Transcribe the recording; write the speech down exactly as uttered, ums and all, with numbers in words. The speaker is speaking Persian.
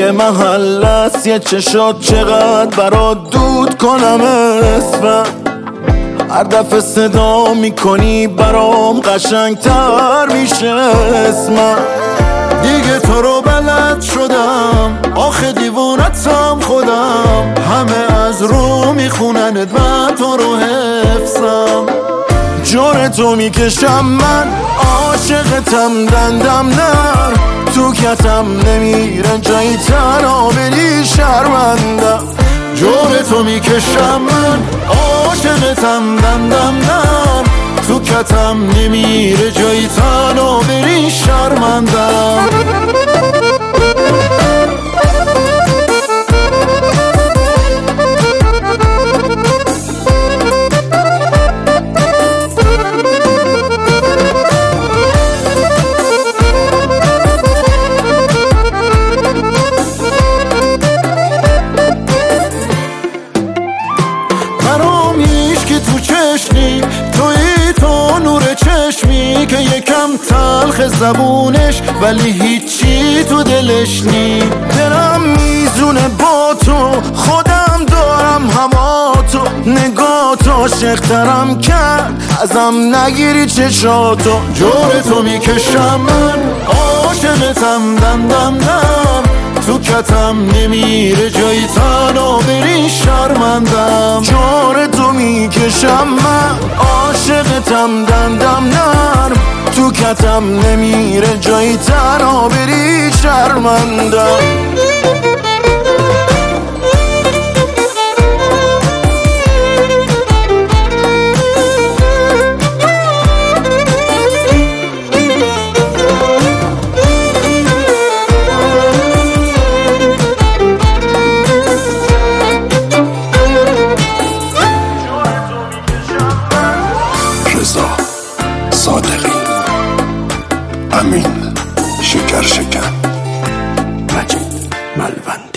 یه محل است، یه چشات چقدر برات دود کنم اسمم. هر دفعه صدا میکنی برام قشنگتر میشه اسمم. دیگه تو رو بلد شدم، آخه دیوونتم خودم. همه از رو میخونند من تو رو حفظم. جور تو میکشم من، عاشقتم دندم نر. تو کتم نمیره جایی تنها بری شرمندم. جور تو میکشم من، عاشقتم دندم نر. تو کتم نمیره جایی تنها بری شرمندم. توی تو نور چشمی که یکم تلخ زبونش ولی هیچی تو دلش نی. دلم میزونه با تو، خودم دارم هوا تو. نگاه تو عاشق‌ترم کرد، ازم نگیری چشاتو. جور تو میکشم من، عاشقتم دندم نم. تو کتم نمیره جایی تنها بری شرمندم. جور تو میکشم من، عاشقتم دندم نرم. تو کتم نمیره جایی تنها بری شرمندم. صادقی، امین، شکر شکر، مجید ملوند.